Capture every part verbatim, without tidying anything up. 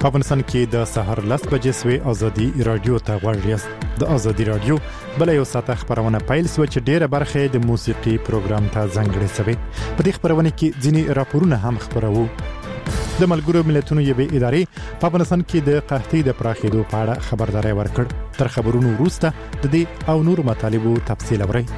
په افغانستان کې د سحر لس بجې سوي ازادي رادیو ته غوږ یاست. د ازادي رادیو بل یو ساعت خبرونه پیل سو چې ډیره برخه د موسیقي پروګرام ته ځانګړې شوی. په دې خبرونه کې ځینی راپورونه هم خبرو. د ملګرو ملتونو یوې ادارې په افغانستان کې د قحطۍ د پراخېدو په اړه خبرداري ورکړ. تر خبرونو وروسته د دې او نور مطالبو تفصیل اورئ.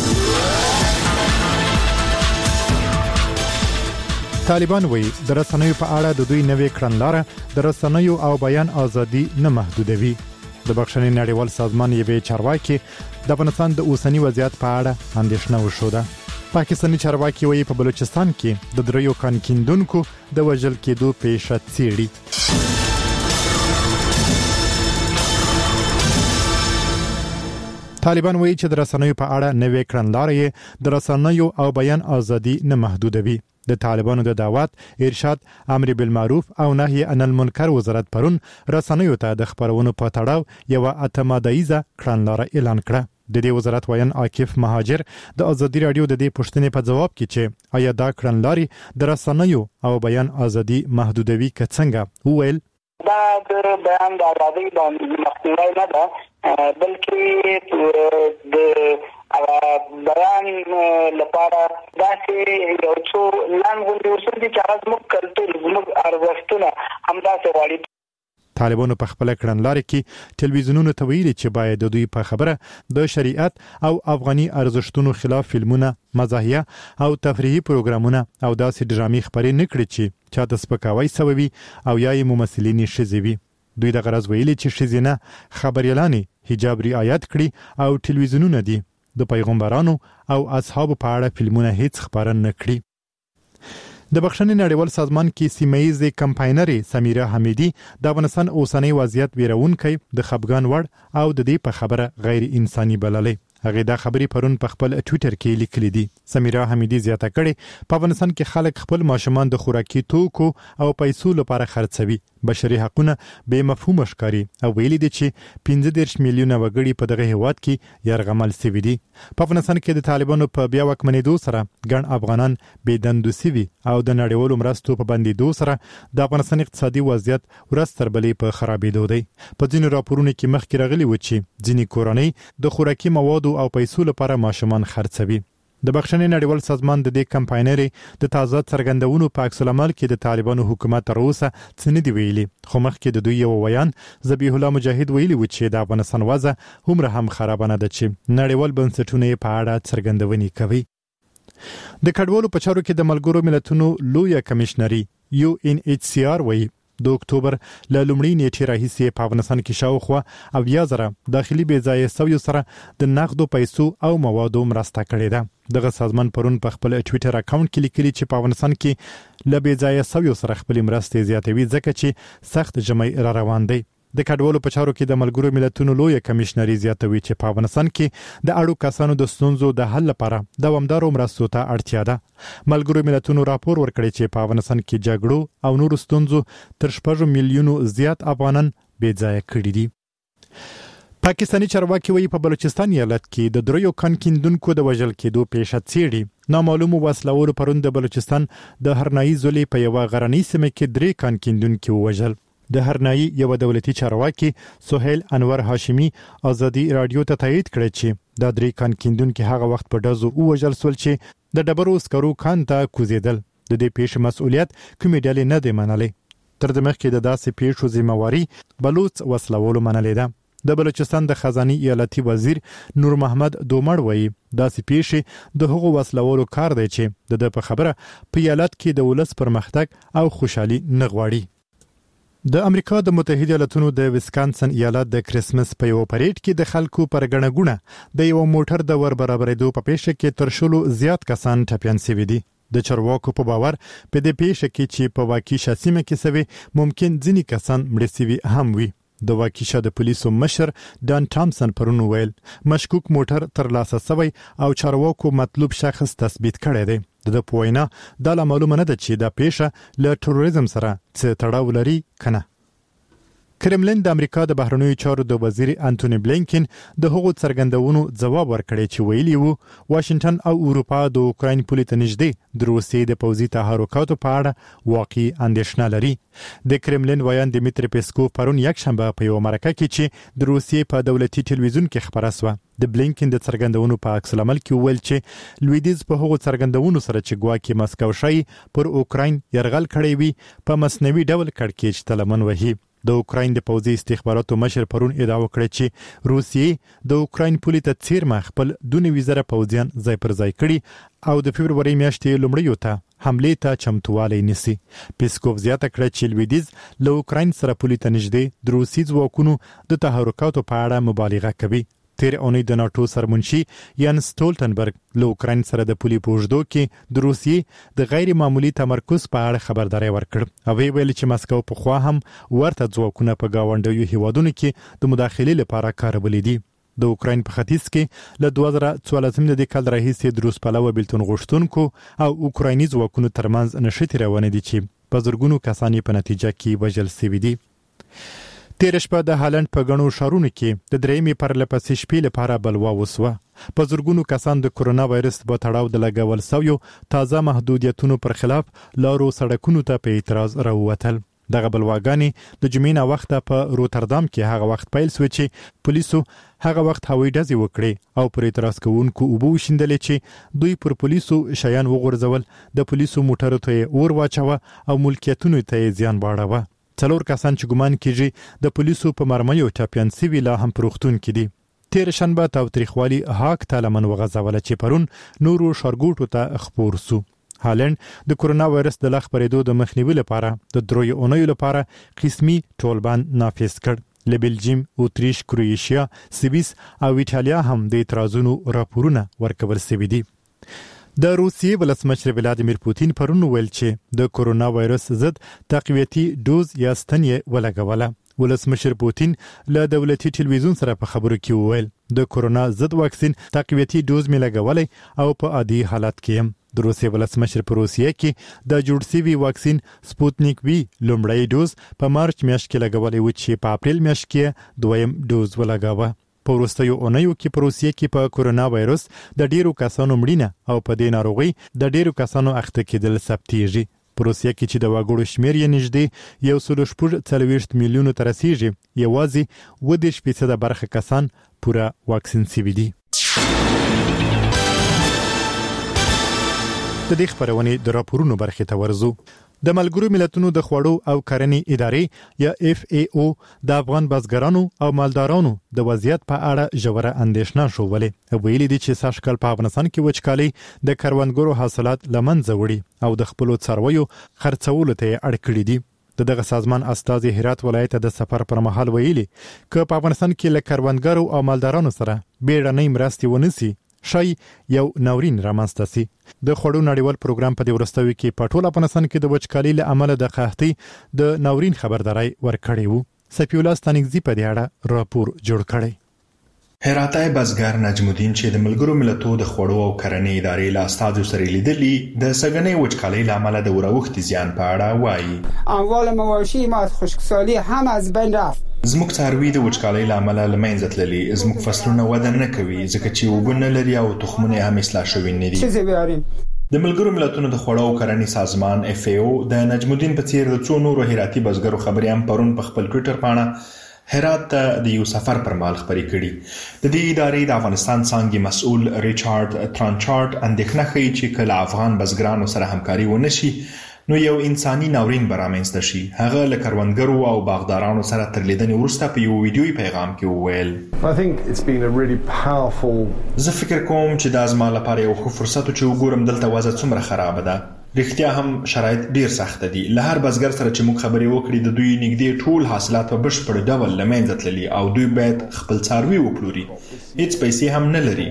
طالبان وایي د رسنیو په اړه د دوی نوې کړنلاره د رسنیو او بیان ازادي نه محدودوي. د بخښنې نړیوال سازمان یوې چارواکي د افغانستان د اوسنی وضعیت په اړه اندېښنه وښوده. پاکستاني چارواکي وایي په بلوچستان کې د دریو کان کیندونکو د وژل کېدو پیښه څېړي. طالبان وایي چې د رسنیو په اړه نوې کړنلاره د رسنیو او بیان ازادي نه محدودوي. د طالبانو د دعوت ارشاد امر بالمعروف او نهي عن المنکر وزارت پرون رسنیو ته د خبرونو په تړاو یو اتمادایزه کړنلاره اعلان کړه. د دې وزارت وایي عاکف مهاجر د ازادي رادیو د دې پوښتنې په جواب کې چې آیا دا کړنلاري د رسنیو او بیان ازادي محدودوي که څنګه وویل دا د بیان د ازادي باندې مخنیوي نه ده بلکې د بیان لپاره داسې یو څو لاندې اصول دي چې هغه زموږ کلتور زموږ ارزښتونه همداسې غواړي. طالبانو په خپل کړنلاره کې ټلویزیونونو ته ویلي چې باید د دوی په خبره د شریعت او افغاني ارزښتونو خلاف فلمونه، مزاحیه او تفریحي پروګرامونه او داسې ډرامې خبرې نه کړي چې چاته سپکاوی سوي او یا یې ممثلین ښځې وي. دوی د غرض ویلي چې ښځینه خبریالانې حجاب رعایت کړي او ټلویزیونونه دي د پیغمبرانو او اصحابو په اړه فلمونه هیڅ خبره نه کړي. د بخښنې نړیوال سازمان کې سیمه‌ییزې کمپاینرې سمیرا حمیدي د افغانستان اوسنی وضعیت ویرونکی د خپګان وړ او د دې په خبره غیر انساني بللې. هغه دا خبرې پرون په خپل ټوئیټر کې لیکلې دي. سمیرا حمیدي زیاته کړې په افغانستان کې خلک خپل ماشومان د خوراکي توکو او پیسو لپاره خرڅوي. بشري حقوقونه به مفهوم ښکاري او ویلي دي چې پنځه دېرش میلیونه وګړي په دغه هیواد کې یرغمل شوي دي. په افغانستان کې د طالبانو په بیا واکمنېدو سره ګڼ افغانان بې دندو شوي او د نړیوالو مرستو په بندېدو سره د افغانستان اقتصادي وضعیت ورځ تر بلې په خرابېدو دی. په ځینو راپورونو کې مخکې راغلي و چې ځینې کورنۍ د خوراکي موادو او پیسو لپاره ماشومان خرڅوي. د بخښنې نړیوال سازمان د دې کمپاینرې د تازه څرګندونو په عکس العمل کې د طالبانو حکومت تر اوسه څه نه دی ویلي، خو مخکې د دوی یو ویان ذبیح الله مجاهد ویلي و چې د افغانستان وضع هومره هم خرابه نه ده چې نړیوال بنسټونه یې په اړه څرګندونې کوي. د کډوالو په چارو کې د ملګرو ملتونو لویه کمشنري یو ان ایچ سی آر وایي د اکتوبر له لومړۍ نیټې راهیسې په افغانستان کې شاوخوا اویا زره داخلي بې ځایه سویو سره د نقدو پیسو او موادو مرسته کړې ده. دغه سازمان پرون په خپل ټوئیټر اکاونټ کې لیکلي چې په افغانستان کې له بې ځایه سویو سره خپلې مرستې زیاتوي ځکه چې سخت ژمی را روان دی. د کډوالو په چارو کې د ملګرو ملتونو لویه کمشنري زیاتوي چې په افغانستان کې د اړو کسانو د ستونزو د حل لپاره دوامدارو مرستو ته اړتیا ده. ملګرو ملتونو راپور ورکړی چې په افغانستان کې جګړو او نورو ستونزو تر شپږ میلیونو زیات افغانان بې ځایه کړي دي. پاکستاني چارواکي وایي په بلوچستان ایالت کې د دریو کان کیندونکو د وژل کېدو پیښه څېړي. نامعلومو وسلوالو پرون د بلوچستان د هرنایي ضلع په یوه غرنۍ سیمه کې درې کان کیندونکي ووژل. د هرنایي یو دولتي چارواکي سهیل انور هاشمي ازادي رادیو ته تایید کړی چې دا درې کان کیندونکي هغه وخت په ډزو ووژل شول چې د ډبرو سکرو کان ته کوزېدل. د دې پیښې مسؤلیت کومې ډلې نه دی منلی. تر دې مخکې د داسې پیښو ذمہواري بلوچ وسلوالو منلې ده. د بلوچستان د خزاني ایالتي وزیر نور محمد دومړ وایي داسې پیښې د هغو وسلوالو کار دی چې د په خبره په ایالت کې د ولس پرمختګ او خوشحالي نه غواړي. د امریکا د متحده ایالاتونو د ویسکانسن ایالت د کریسمس په یو پریډ کې د خلکو پر غړنګونه د یو موټر د ور برابرېدو په پیښه کې تر شلو زیات کسان ټپیان شوي دي. د چارواکو په باور په دې پیښه کې چې په واقعي سیمه کې سوي ممکن ځینې کسان مړه شوي هم وي. د واقعي د پولیسو مشر ډان ټامسن پرون ویل مشکوک موټر ترلاسه شوی او چارواکو مطلوب شخص تثبیت کړی دی. د پوینا دا لا معلومه نه ده چې دا پیښه له تروریزم سره څه تړاو لري کنه. کرملین د امریکا د بهرنیو چارو د وزیر انټونی بلینکن د هغو څرګندونو ځواب ورکړی چې ویلي وو واشنگټن او اروپا د اوکراین پولې ته نږدې د روسیې د پوځي تحرکاتو په اړه واقعي اندېښنه لري. د کرملین ویان دمیتری پیسکوف پرون یکشنبه په یو مرکه کې چې د روسیې په دولتي ټلویزیون کې خبره شوه د بلینکن د څرګندونو په عکس العمل کې وویل چې لویدیز په هغو څرګندونو سره چې ګواکې مسکو شي پر اوکراین یرغل کړی وي په مصنوعي ډول کړکېچ ته لمن وهي. د اوکراین د پوځي استخباراتو مشر پرون ادعا وکړه چې روسیې د اوکراین پولې ته څیرمه خپل دوه نوي زره پوځیان ځای پر ځای کړي او د فبروري میاشتې لومړیو ته حمله ته چمتووالی نیسي. پیسکوف زیاته کړه چې لویدیز له اوکراین سره پولې ته نږدې د روسي ځواکونو د تحرکاتو په اړه مبالغه کوي. تیر اونۍ د ناتو سرمنشي یان سټولټنبرګ له اوکراین سره د پولې په اوږدو کې د روسیې د غیر معمولی تمرکز په اړه خبرداري ورکړ او ویل چې مسکو په خوا هم ورته ځواکونه په گاونډیو هیوادونو کې د مداخلې لپاره کارولې دي. د اوکراین په ختیځ کې له دوه زره څوارلسم د کال راهیسې د روس پلوه بیلتون غوښتونکو او اوکرایني ځواکونو ترمنځ نښتې روانې دي چې په زرګونو کسان په نتیجه کې وژل شوي دي. تیر شپه د هالند په غنو شارونو کې د درېمې پرلپسې شپې لپاره بلوا وسوه. په زرګونو کسان د کورونا وایرس په تړاو د لګول شویو تازه محدودیتونو پر خلاف لارو سړکونو ته په اعتراض راووتل. دغه بلواګانې د جمعې نه وخت په روتردام کې هغه وخت پیل شو چې پولیسو هغه وخت هوایي ډزې وکړې او پر اعتراض کوونکو اوبه وشیندلې چې دوی پر پولیسو شیان وغورځول، د پولیسو موټرو ته اور واچوه او ملکیتونو ته زیان واړوه. څلور کسان چې ګمان کیږي د پولیسو په مرمیو ټاپیان سوي لا هم پروختون کې دي. تیر شنبه تاوتریخوالي هاک ته لمن وغځوله چې پرون نورو ښارګوټو ته خپور سو. هالند د کورونا وایرس د لا خپرېدو د مخنیوي لپاره د دروي اونیو لپاره قسمي ټولبند نافذ کړ. له بلجیم، اتریش، کروئیشیا، سویس او ایټالیا هم د اعتراضونو راپورونه ورکول شوي دي. د روسیې ولسمشر ولادیمیر پوتین پرون ویل چې د کورونا وایرس ضد تقویتي ډوز یا ستنې ولګوله. ولسمشر پوتین له دولتي ټلویزیون سره په خبرو کې وویل د کورونا ضد واکسین تقویتي ډوز مې لګولې او په عادي حالت کې یم. د روسیې ولسمشر په روسیې کې د جوړ شوي واکسین سپوتنیک وی لومړی ډوز په مارچ میاشت کې لګولې و چې په اپریل میاشت کې دویم ډوز ولګاوه. په وروستیو اونیو کې په روسیې کې په کورونا وایرس د ډیرو کسانو مړینه او په دې ناروغي د ډیرو کسانو اخته کېدل ثبتېږي. په روسیې کې چې د وګړو شمیر یې نږدې یو سل شپږ څلوېښت میلیونو ته رسیږي، یوازې اووه دېرش فیصده برخه کسان پوره واکسین شوي دي. د دې خبرونې د راپورونو برخې ته ورځو. د ملګرو ملتونو د خوړو او کرنې ادارې یا اف ای او د افغان بزګرانو او مالدارانو د وضعیت په اړه ژوره اندېښنه شولې. ویلي دي چې سږکال په افغانستان کې وچکالي د کروندګرو حاصلات له منځه وړي او د خپلو څارویو خرڅولو ته اړ کړي دي. د دغه سازمان استازي هرات ولایت د سفر پر مهال ویلي چې په افغانستان کې له کروندګرو او مالدارانو سره بیړنۍ مرستې ونیسي شي یو ناورین رامنځته سي. د خوړو نړیوال پروګرام په دې ورستوي کې په ټول افغانستان کې د وچکالۍ له امله د قحطۍ د ناورین خبرداري ورکړې وو. سفی الله ستانګزي په دې اړه راپور جوړ کړی. هراتای بزګر نجم الدین چې د ملګرو ملتونو د خوړو او کرنې ادارې له استازو سره لیدلي د سګنې وچکالۍ له امله د وراوښتي زیان په اړه وایي. اموال مواشی ما از خشکسالی هم از بین رفت. زموږ څاروي د وچکالۍ له امله له منځه تللي، زموږ فصلونه وده نه کوي ځکه چې اوبه نه لري او تخمونه هم اصلاح شوي نه دي. د ملګرو ملتونو د خوړو او کرنې سازمان اف ای او د نجم الدین په څیر د څو نورو هراتي بزګرو خبرې هم پرون په خپل ټویټر باندې هرات ته د یو سفر پر مهال خبرې کړي. د دې ادارې د افغانستان څانګې مسؤل ریچارډ ترانچارډ اندېښنه ښیي چې کله افغان بزګرانو سره همکاري ونه شي نو یو انساني ناورین به رامنځته شي. هغه له کروندګرو او باغدارانو سره تر لیدنې وروسته په یو ویډیویي پیغام کې وویل زه فکر کوم چې دا زما لپاره یو ښه فرصت و چې وګورم دلته وضع څومره خرابه ده. رښتیا هم شرایط ډیر سخت دي. له هر بزګر سره چې موږ خبرې وکړې د دوی نږدې ټول حاصلات په بشپړ ډول له منځه تللي او دوی باید خپل څاروي وپلوري. هیڅ پیسې هم نه لري.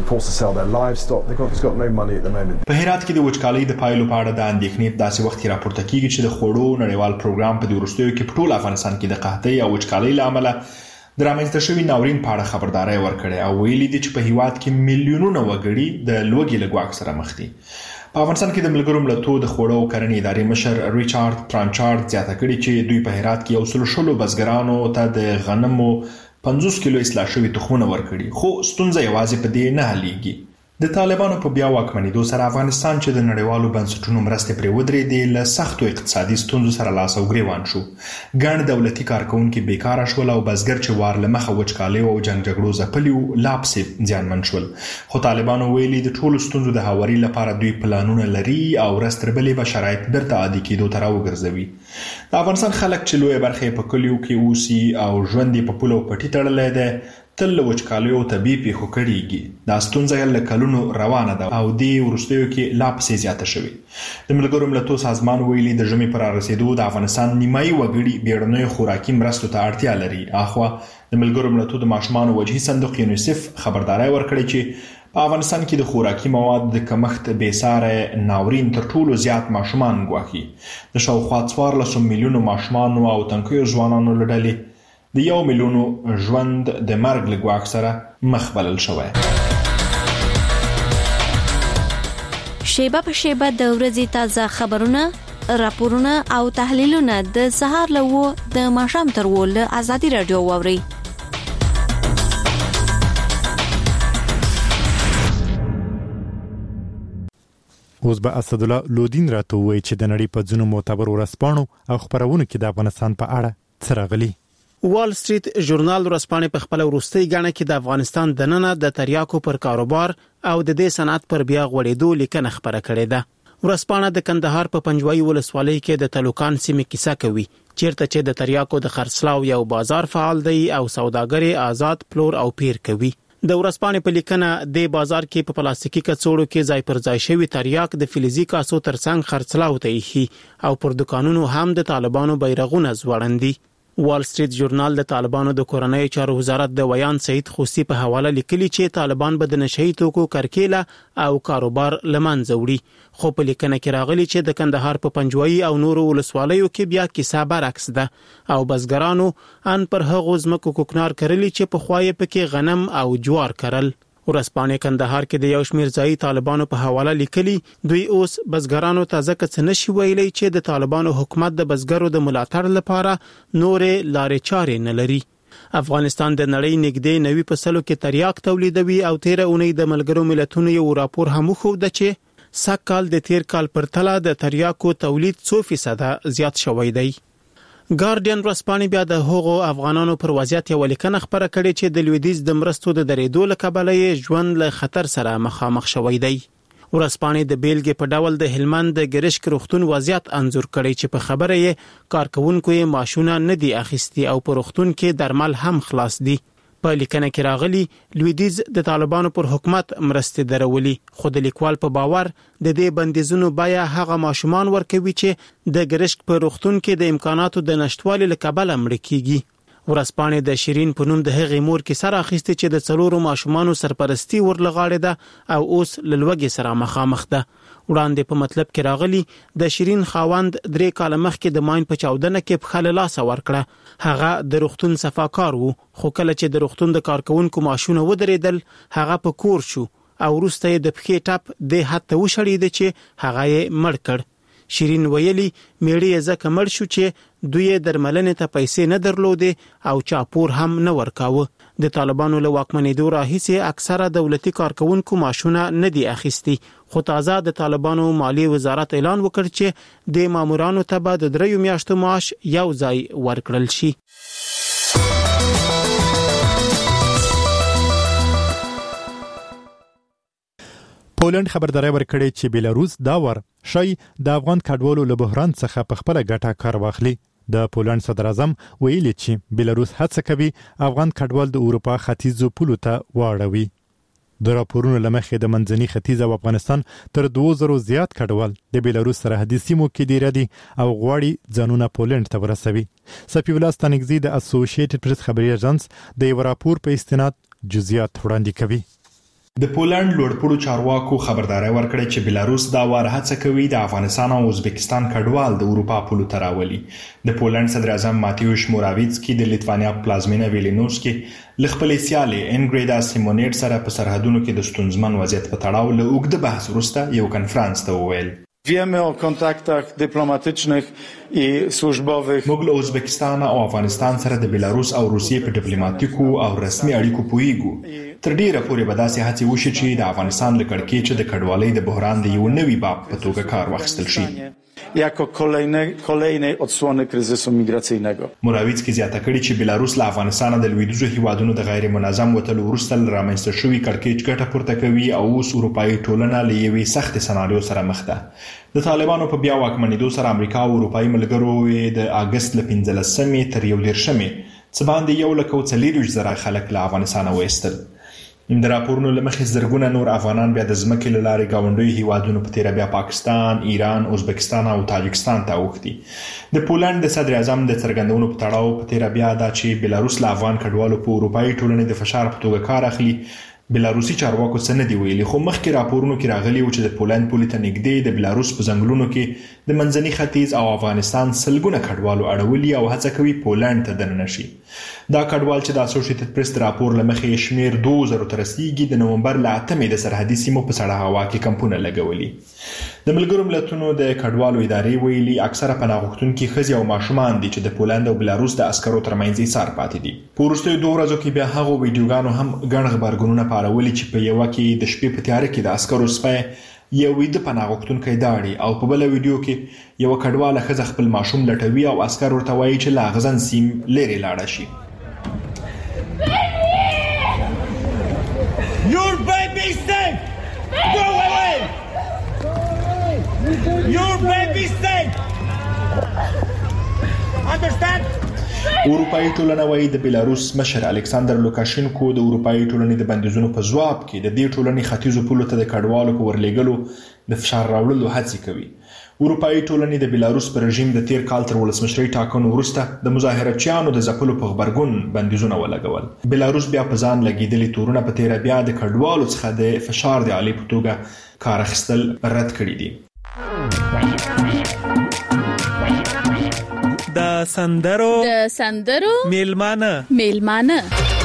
په هرات کې د وچکالۍ د پایلو په اړه د اندېښنې داسې وخت راپورته کیږي چې د خوړو نړیوال پروګرام په دې وروستیو کې په ټول افغانستان کې د قحطۍ او وچکالۍ له امله د رامنځته شوي ناورین په اړه خبرداری ورکړی او ویلي دي چې په هیواد کې میلیونونه وګړي د لوږې له ګواښ سره مخ دي. په افغانستان کې د ملګرو ملتونو د خوړو او کرنې ادارې مشر ریچارډ ترانچارد زیاته کړې چې دوی په هرات کې یو سل شلو بزګرانو ته د غنمو پنځوس کیلو اصلاح شوي تخمونه ورکړي، خو ستونزه یوازې په دې نه حلېږي. د طالبانو په بیا واکمنېدو سره افغانستان چې د نړیوالو بنسټونو مرستې پرې ودرېدې له سختو اقتصادي ستونزو سره لاس او ګریوان شو. ګڼ دولتي کارکونکي بیکاره شول او بزګر چې وار له مخه وچکالۍ او جنګ جګړو ځپلي وو لا پسې زیانمن شول. خو طالبانو ویلي د ټولو ستونزو د هواري لپاره دوی پلانونه لري او ورځ تر بلې به شرایط بیرته عادي کېدو ته راوګرځوي. د افغانستان خلک چې لویه برخه یې په کلیو کې اوسي او ژوند یې په پوله او پټي تړلی دی تل له وچکالیو او طبیعي پیښو کړېږي. دا ستونزه له کلونو روانه ده او دې وروستیو کې لا پسې زیاته شوې. د ملګرو ملتونو سازمان ویلي د ژمي پر رارسېدو د افغانستان نیمایي وګړي بیړنیو خوراکي مرستو ته اړتیا لري. اخوا د ملګرو ملتونو د ماشومانو وجهي صندوق یونیسف خبرداري ورکړې چې په افغانستان کې د خوراکي مواد د کمښت بېساره ناورین تر ټولو زیات ماشومان ګواښي. د شاوخوا څوارلسو میلیونو ماشومانو او تنکیو ځوانانو له ډلې د یو میلیونو ژوند د مرګ له ګواښ سره مخ بلل شوی. شیبه په شیبه د ورځې تازه خبرونه، راپورونه او تحلیلونه د سهار له وو د ماښام تر وو له ازادي رادیو واوري. اوس به اسدالله لودین راته وایي چې د نړۍ په ځینو معتبر ورځپاڼو او خبرونو کې د افغانستان په اړه څه راغلي. وال سټریټ ژورنال ورځپاڼې په خپل وروستۍ غاڼه کې د افغانستان دننه د تریاکو پر کاروبار او د دې صنعت پر بیا غوړېدو لیکنه خبره کړې ده. ورځپاڼه د کندهار په پنجوایي ولسوالۍ کې د تلوکان سیمې کیسه کوي چیرته چې د تریاکو د خرڅلاو یو بازار فعال دی او سوداګري آزاد پلور او پیر کوي. د ورځپاڼې په لیکنه د بازار کې په پلاستیکي کڅوړو کې ځای پر ځای شوی تریاک د فلزي کاسو ترڅنګ خرڅلاو ته یې او پر دکانونو هم د طالبانو بیرغونه ځوړندي. وال سټریټ ژورنال د طالبانو د کورنۍ چارو وزارت د ویان سید خوسی په حواله لیکلي چې طالبان به د نشئی توکو کرکیله او کاروبار لمنځه وړي. خو په لیکنه کې راغلي چې د کندهار په پنجوایي او نورو ولسوالیو کې بیا کیسه برعکس ده او بزګرانو ان پر هغو ځمکو کوکنار کرلی چې په خوای پکې غنم او جوار کرل. ورځپاڼې کندهار کې د یو شمېر ځایي طالبانو په حواله لیکلي دوی اوس بزګرانو ته ځکه څه نشي ویلي چې د طالبانو حکومت د بزګرو د ملاتړ لپاره نورې لارې چارې نه لري. افغانستان د نړۍ نږدې نوي فصلو کې تریاک تولیدوي او تیر اونۍ د ملګرو ملتونو یو راپور هم ښود چې سږ د تیر کال پرتله د تریاکو تولید څو فیصده زیات شوی دی. ګارډین ورځپاڼې بیا د هغو افغانانو پر وضعیت یو لیکنه خبره کړې چې د لویدیځ د مرستو د درېدو له کبله یې ژوند له خطر سره مخامخ شوی دی. ورځپاڼې د بیلګې په ډول د هلمند د ګرشک روغتون وضعیت انځور کړی چې په خبره یې کارکونکو یې ماشونه نه دي اخیستي او په روغتون کې درمل هم خلاص دي. په لیکنه کې راغلي لویدیځ د طالبانو پر حکومت مرستې درولي، خو د لیکوال په باور د دې بندیزونو بیا هغه ماشومان ورکوي چې د ګرشک په روغتون کې د امکاناتو د نشټوالي له کبله مړه کیږي. ورځپاڼې د شیرین په نوم د هغې مور کې سره اخیستي چې د څلورو ماشومانو سرپرستی ورلغاړې ده او اوس له لوږې سره مخامخ ده. وړاندې په مطلب کې راغلي د شیرین خاوند درې کاله مخکې د ماین په چاودنه کې پښه له لاسه ورکړه. هغه د روغتون صفاکار وو، خو کله چې د روغتون د کارکونکو ماشونه ودرېدل هغه په کور شو او وروسته یې د پښې ټپ دې حد ته وشړېده چې هغه یې مړ کړ. شیرین ویلي میړه یې ځکه مړ شو چې دوی درملنې ته پیسې نه درلودې او چاپور هم نه ورکاوه. د طالبانو له واکمنېدو راهیسې اکثره دولتي کارکونکو معاشونه نه دي اخیستي، خو تازه د طالبانو مالی وزارت اعلان وکړ چې د مامورانو ته به د دریو میاشتو معاش یو ځای ورکړل شي. پولند خبرداري ورکړې چې بیلاروس دا ور شي د افغان کډوالو له بحران څخه په خپل ګټه کار واخلي. د پولند صدر اعظم ویلي چې بیلاروس هڅه کوي افغان کډوال د اروپا ختیځو پولو ته واړوي. د راپورونو لمخې د منځني ختیځ او افغانستان تر دوه زره زیات کډوال د بیلاروس سرحدي سیمو کې ډیر دي او غواړي ځانونه پولند ته ورسوي. سفی الله ستانګزی د اسوسییټډ پریس خبري اژانس د یو راپور په استناد جزئیات وړاندې کوي. د پولند لوړپوړو چارواکو خبرداري ورکړه چې بلاروس دا وار هڅه کوي د افغانستان او ازبکستان کډوال د اروپا پولو ته راولي. د پولند صدر اعظم ماتیوش موراویڅکی د لیتوانیا پلازمینه ویلنیوس کې ل خپل سیالي انګریدا سیمونیټ سره په سرحدونو کې د ستونزمن وضعیت په تړاو له اوږده بحث وروسته یو کنفرانس ته وویل. Wiemy o kontaktach dyplomatycznych i służbowych. موږ له ازبکستان او افغانستان سره د بلاروس او روسیې په ډیپلوماټیکو او رسمي اړیکو پوهیږو. تر ډیره پورې به داسې هڅې وشي چې د افغانستان له کړکېچه د کډوالۍ د بحران د یو نوي باب په توګه کار واخیستل شي. jako kolejnej kolejnej odsłony kryzysu migracyjnego. موراویڅکی زیاته کړي چې بلاروس له افغانستان د لویدیځو هیوادونو د غیر منظم وتلو وروسته رامنځته شوی کړکېچ ګټه پورته کوي او اوس اروپایي ټولنه له یوې سختې سناریو سره مخ ده. د طالبانو په بیا واکمنېدو سره امریکا او اروپایي ملګرو د اگست له پنځلسمې تر یو دېرشمې څه باندې یو لک او څلېرویشت زره خلک له افغانستانه وایستل. د راپورونو له مخې زرګونه نور افغانان بیا د ځمکې له لارې ګاونډیو هیوادونو په تیره بیا پاکستان، ایران، ازبکستان او تاجکستان ته اوښتي. د پولند د صدر اعظم د څرګندونو په تړاو په تیره بیا دا چې بلاروس له افغان کډوالو په اروپایي ټولنې د فشار په توګه کار اخلي. بلاروسي چارواکو څه نه دی ویلي، خو مخکې راپورونو کې راغلي و چې د پولند پولې ته نږدې د بلاروس په ځنګلونو کې د منځني ختیځ او افغانستان سلګونه کډوالو اړولي او هڅه کوي پولند ته دننه شي. دا کډوال چې د اسوسییټډ پریس راپور له مخې شمیر دوه زره ته رسیږي د نومبر له اتمې د سرحدي سیمو په سړه هوا کې کمپونه لګولي. د ملګرو ملتونو د کډوالو ادارې ویلي اکثره پناه غوښتونکي ښځې او ماشومان دي چې د پولند او بلاروس د عسکرو ترمنځ ایثار پاتې دي. په وروستیو دوه ورځو کې بیا هغو ویډیوګانو هم ګڼ غبرګونونه پارولي چې په یوه کې د شپې په تیاره کې د عسکرو سپی یو ویده پناه غوښتونکی داړي او په بله ویډیو کې یوه کډواله ښځه خپل ماشوم لټوي او عسکر ورته وایي چې له اغزن سیم لرې لاړه شي. Your baby's safe! Go away! Your baby's safe! Understand? اروپایي ټولنه وايي د بلاروس مشر الکساندر لوکاشینکو د اروپایي ټولنې د بندیزونو په ځواب کې د دې ټولنې ختیځو پولو ته د کډوالو په ورلېږلو د فشار راوړلو هڅې کوي. اروپایي ټولنې د بلاروس پر رژیم د تیر کال تر ولسمشرۍ ټاکنو وروسته د مظاهرچیانو د ځپلو په غبرګون بندیزونه ولګول. بلاروس بیا په ځان لګېدلي تورونه په تیره بیا د کډوالو څخه د فشار د آلې په توګه کار اخیستل رد کړي دي. د سندرو د سندرو میلمانه میلمانه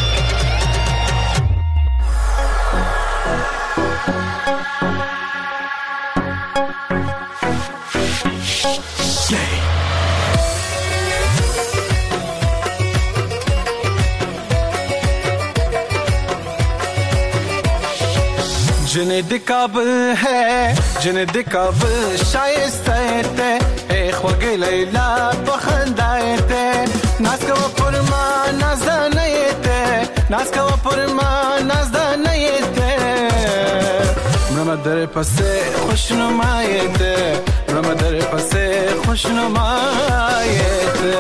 जिन्हें द काबिल है जिन्हें द काबिल शाइस्ते ते ए ख्वगे लैला पखंदाए ते नाज का पुरमा नाज़दाने ते नाज का पुरमा नाज़दाने ते रमदर पसे खुशनुमाए ते रमदर पसे खुशनुमाए ते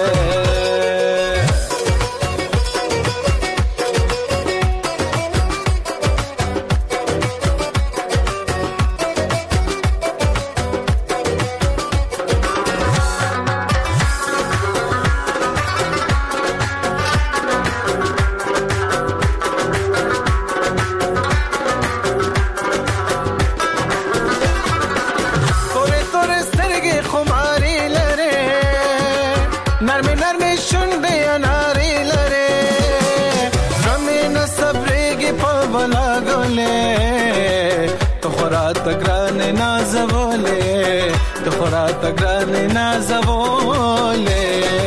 تگران نازوله تخورا تگران نازوله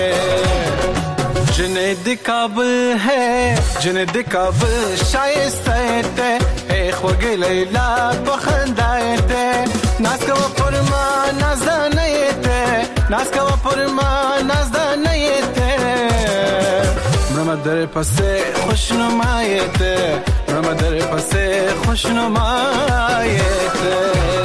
جنہیں د کابل ہے جنہیں د کابل شائسته ته اے خوږی لیلا پخندای ته ناز کا پرما نازدانه ته ناز کا پرما نازدانه ته مرمدر پسه خوشنمای ته مرمدر پسه خوشنمای ته.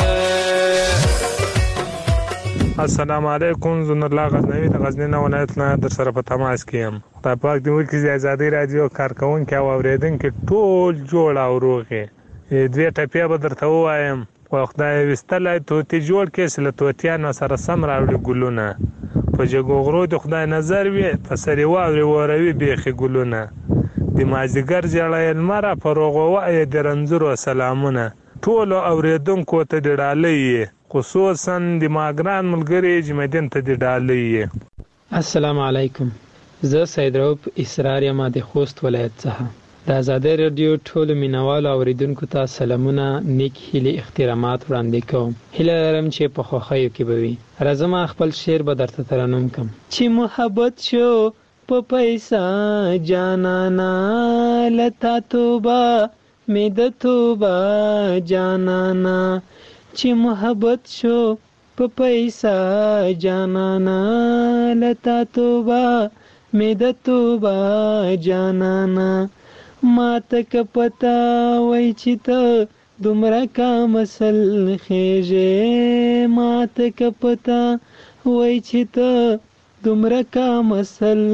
السلام علیکم، زون الله غزنوی د غزنی نه ولایت نه در سره په تماس کې یم. خدای پاک دې وکړي چې آزادۍ رادیو کارکونکي او اورېدونکي ټول جوړ او روغ وي. دوې ټپې به درته ووایم. خو خدای ویستلی توتي جوړ کړي چې له توتیانو سره سم راوړي ګلونه. په جګو غرو د خدای نظر وي، په سر یې واورې وروي بیخي ګلونه. د مازدیګر ځړې لمر په روغو ای د رنځورو سلامونه ټول اوریدونکو ته د ډالۍ خصوصا د ماګران ملګری جمعدین ته د ډالۍ. السلام علیکم. زه سید رؤف اسرار یم د خوست ولایت څخه. د آزادۍ رادیو ټول مینوال اوریدونکو ته سلامونه، نیک هیلې، احترامات وړاندې کوم. هیله لرم چې په خوښیو کې به وي. راځم خپل شعر به درته ترنم کوم. چې محبت شو په پیسا جانانا لتا توبه می د توبه جانانا، چې محبت شو په پیسا جانانا لتا توبه می د توبه جانانا، ما تک پتا وای چې ته دومره کام اصل خېږې، ما تک پتا وای چې ته دومره کام اصل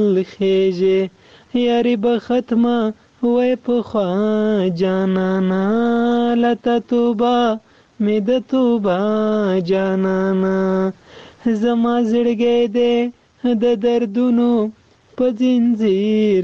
خېږې، یاري به ختمه وای په خوا جانانا لتا توبه می د توبه جانانا، زما زړګی دی د دردونو په زنځیر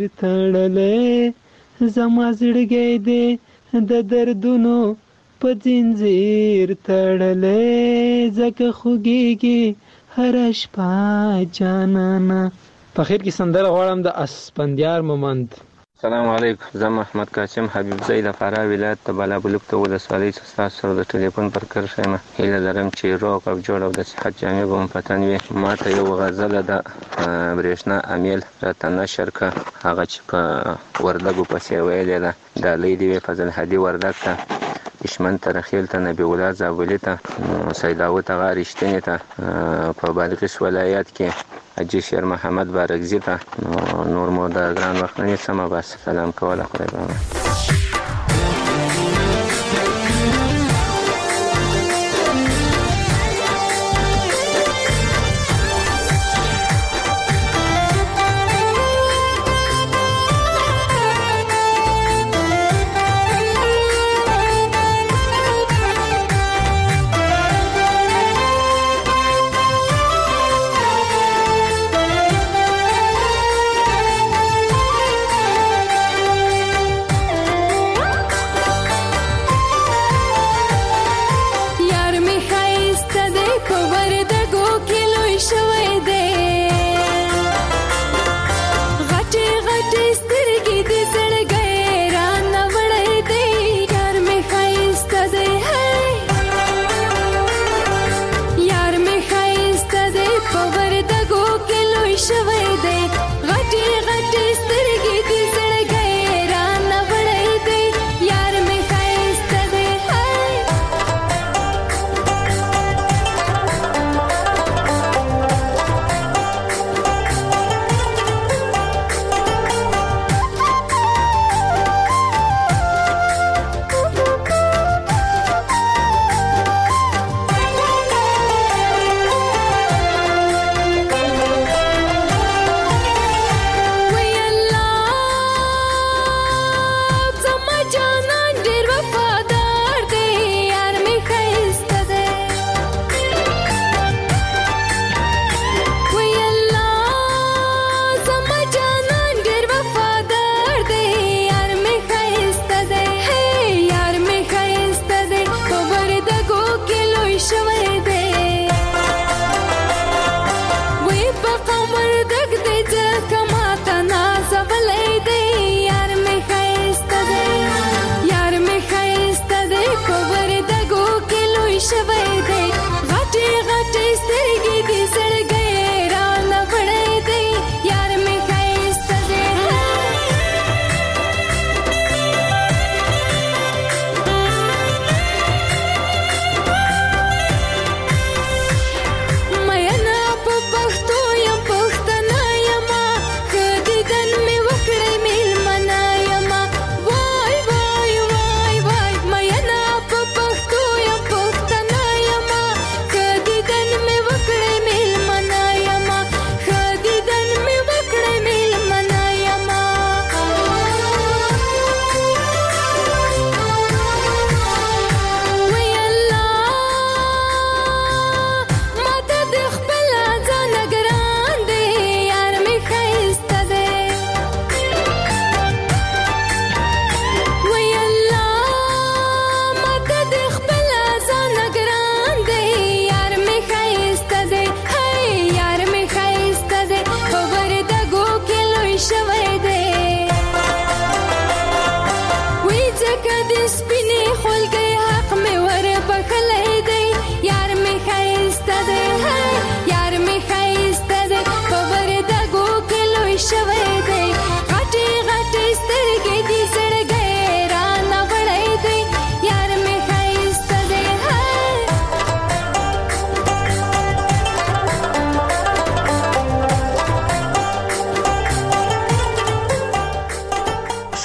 تړلی، زما زړګی دی د دردونو په زنځیر تړلی، ځکه خوږیږي هر شپه جانانا. په خیر کې سندره غواړم د اسپندیار مومند. السلام علیکم. زه محمد قاسم حبیب زئی د فراه ولایت د بالابلوک ته ولسوالۍ څخه ستاسو سره د ټلیفون پر کرښه یم. هیله لرم چې روغ او جوړ او د صحت جامې به مو په تن وي. ما ته یو غزله د برېښنا امیل راته نشر کړه، هغه چې په وردګو پسې ویلې ده. ډالۍ دې وي فضل هادي وردګ ته، دشمن ته رخیل ته، نبی الله زابلي ته، سیداوت هغه رښتینې ته په بادغیس ولایت کې، حاجي شیر محمد بارکزي ته. نور مو د ګران وخت نه نیسمه، بس سلام کوله، خدای به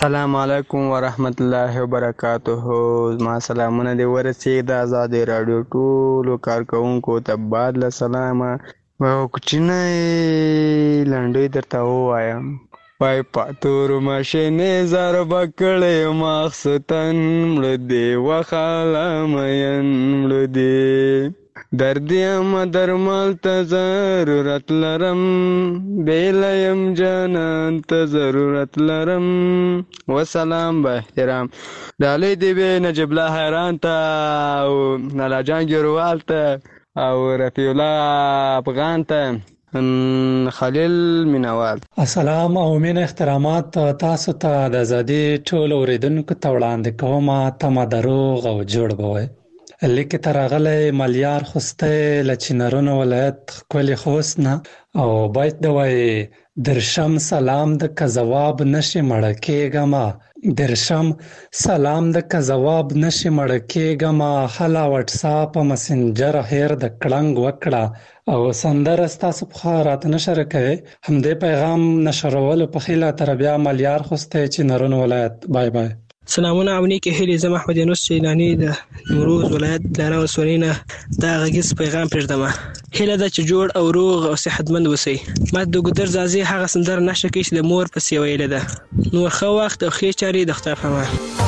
السلام علیکم ورحمت الله وبرکاته. ما سلامونه دی ورسې د آزادې رادیو ټولو کارکونکو ته بعد له سلامه و کوچنی لنډۍ درته ووایم. وای پاتور ماشینې ضربه کړې مخصوصن مړه دې وخاله مین مړه دې درد یم درمل ته ضرورت لرم بیله یم جانان ته ضرورت لرم. وسلام با احترام ډالۍ دې وې نجیب الله حیران ته او نالا جان ګیروال ته او رفیع الله افغان ته خلیل مینوال. السلام او مین احترامات تاسو ته د ازادي ټول اوریدونکو ته وړاندې کوم. تمه دروغ او جوړ بوي لیکه ترغله ملیار خوسته لچینرونو ولایت کلی خوسنه او باید دوی درشم سلام د که جواب نشي مړه کېږم درشم سلام د که جواب نشي مړه کېږم خلا واتس اپ مسنجر هیر د کړنګ وکړه او سندره ستاسو په خاطر نشر کوي همدې پیغام نشرول په خیله تر بیا ملیار خوسته چینرونو ولایت. بای بای. سلامونه او نیکه هیلې. زه محمد یونس چینانی د نوروز ولایت لاره ولسوالۍ نه دا غږیز پیغام پرېږدم. هیله ده چې جوړ او روغ او صحتمند اوسئ. ما د ګودر زازي هغه سندره نشه کوي چې د مور پسې ویلې ده. نور ښه وخت او ښې چارې د خدای په امان.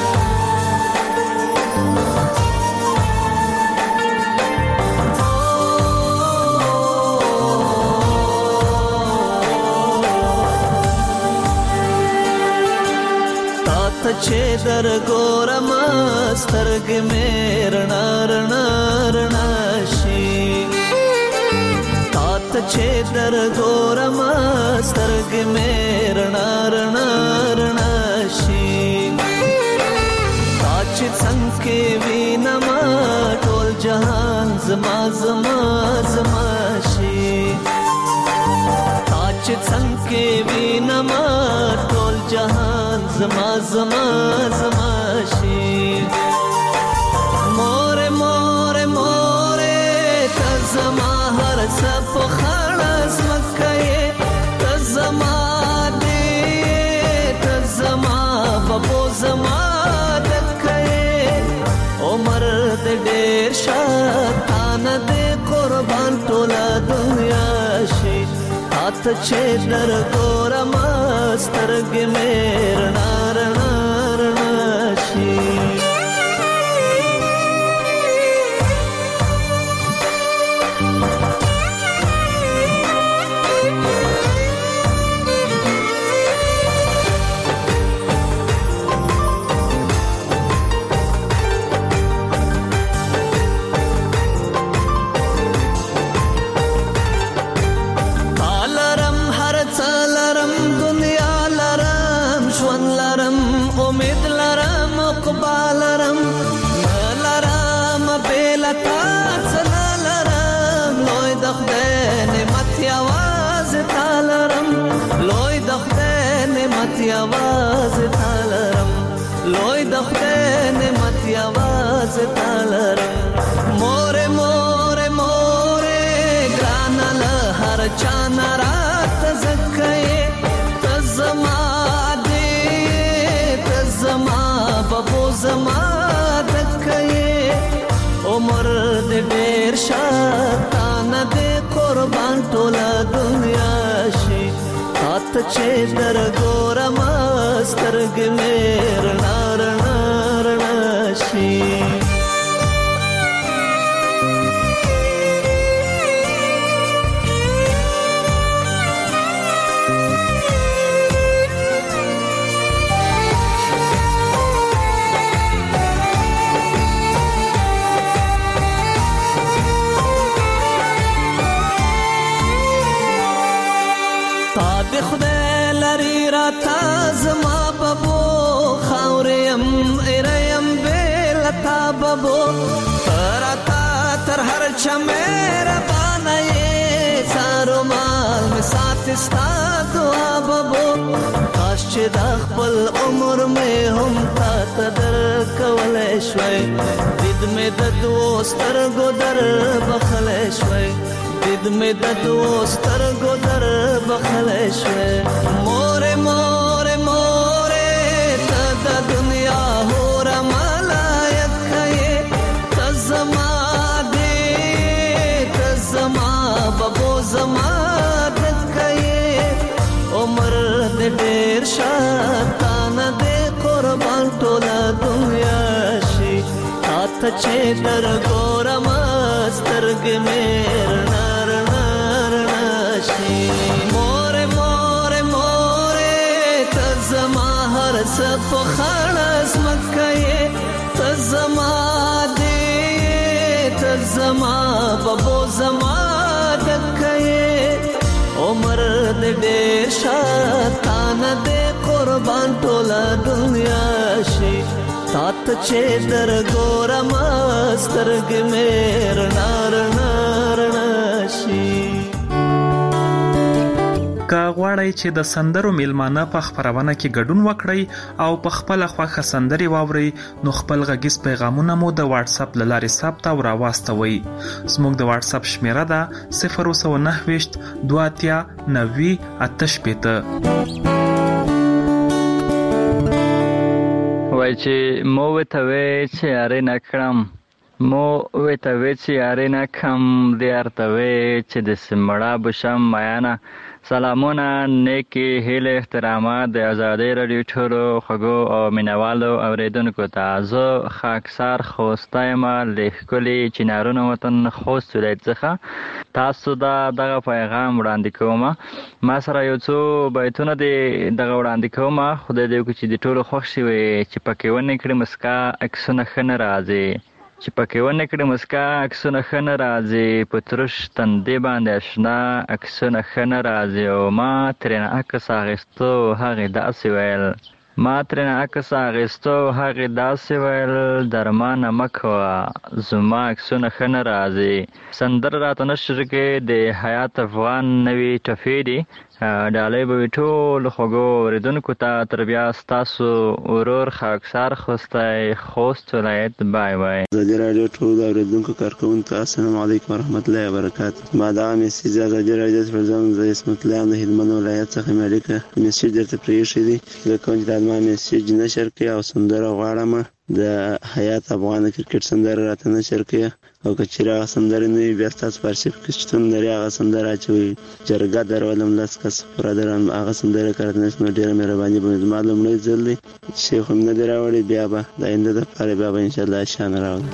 چې در ګورم سترګې مې رڼا رڼا رڼا شي تا ته چې در ګورم سترګې مې رڼا رڼا رڼا شي تا چې څنګه کې وینم ټول جهان زما زما زما شي تا چې څنګه کې وینم ټول جهان زما زما زما شي. مور مور مور ته زما هر څه په خړ زمکه ته زما دې ته زما بابو زما دکه عمر دې ډېر شاتان دې قربان ټوله دنیا شي. تا چې در ګورم سترګې مې رڼا رڼا رڼا شي. आवाज तालरम लोय दखते ने मत आवाज तालरम मोरे मोरे मोरे ग्रानल हर चाना रात जक्के तजमा दे तजमा बबो जमा दक्के उमर दे ढेर शातान दे कुर्बान टोला दुनिया शी हाथ چې در ګورم سترګې مې رڼا رڼا رڼا شي. خدای لري را تازما بابو خاورم اريم بل تا بابو ترتا تر هر چمر باندې سارو مال می سات استا دعا بابو کاش چې د خپل عمر مې هم تا تدر کول شوي دید مې د دوستر ګدر بخل شوي دید میں د دوستر گدر بخل شوه مور مور مور ببو زما دکې عمر دې ډېر شاتانه دې قربان ټوله دنیا شي ته چې در ګورم سترګې مې رڼا رڼا رڼا شي مور مور مور ته زما هر څه په خړه ځمکه یې ته زما دې ته زما ببو زما دکه یې عمر دې ډېر شاتانه دې قربان ټوله دنیا شي تات چې در ګورم سترګې مې رڼا رڼا رڼا شي. که غواړئ چې د سندرو میلمانه په خپرونه کې ګډون وکړئ او په خپله خوښه سندرې واورئ نو خپل غږیز پیغامونه مو د واتس اپ له لارې ثبت او راواستوئ. زموږ د واتس اپ شمیره ده صفر سوه نهه ویشت دوه اتیا نوي اته شپېته. وای چې مو ته وې چې یاري نه کړم مو وې ته وې چې یاري نه کړم دیار ته وې چې د سمړه بشم میانه. سلامونه نیکی هیله احترامات د ازادۍ راډیو ټولو خوږو او مینوالو اوریدونکو ته. زه خاکسار خوستی یم له ښکلي چنارونو وطن خوست ولایت څخه تاسو ته دغه پیغام وړاندې کوم. ما سره یو څو بیتونه دي دغه وړاندې کوم. خدای دې وکړي چې د ټولو خوښ شي وي چې پکې ونه کړي مسکا عکسونه ښه نه راځي چې پکې ونه کړي مسکا عکسونه ښه نه راځي په ترش تندې باندې اشنا عکسونه ښه نه راځي او ما ترېنه عکس اخیستو هغې داسې ویل ما ترېنه عکس اخیستو هغې داسې ویل درمانه مه کوه زما عکسونه ښه نه راځي. سندره راته نشر کې د حیات افغان نوي ټپې دي. ډالۍ به وي ټولو خوږو اورېدونکو ته. تر بیا ستاسو ورور خاکسار خوستی خوست ولایت. بای بای. ازادي راډیو ټولو اورېدونکو کارکوونکو السلام علیکم ورحمت الله وبرکاتو. ما دغه میسیج ازادي راډیو ته پرځم. زه اسمت الله یم د هلمند ولایت څخه مې اړیکه میسیج درته پرېښی دی. زه کوم چې دا زما میسیج نشر کړي او سندره غواړم د حیات افغان د کرکټ سندره راته نشر کړي او که چېرې هغه سندرې نه وي بیا ستاسو په ارشیف کې شتون لري هغه سندره اچوئ. جرګه درولم لس کس پوره درم هغه سندره که راته نشي نو ډېره مهرباني به زما لومړی ځل دی شی خو مې نه دی راوړی بیا به د آینده دپاره بیا به انشاءالله شان راوړم.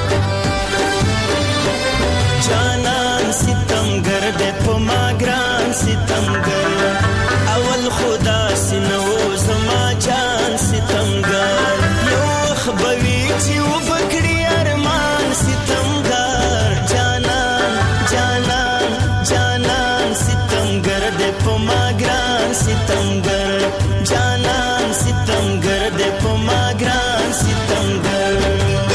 جانان ستم ګرد په ما ګران جان ستمګر اول خدا سينو زما جان ستمګر یو خبوي چې وفکري ارمان ستمګر جانان جانان جانان ستمګر د پما ګران ستمګر جانان ستمګر د پما ګران ستمګر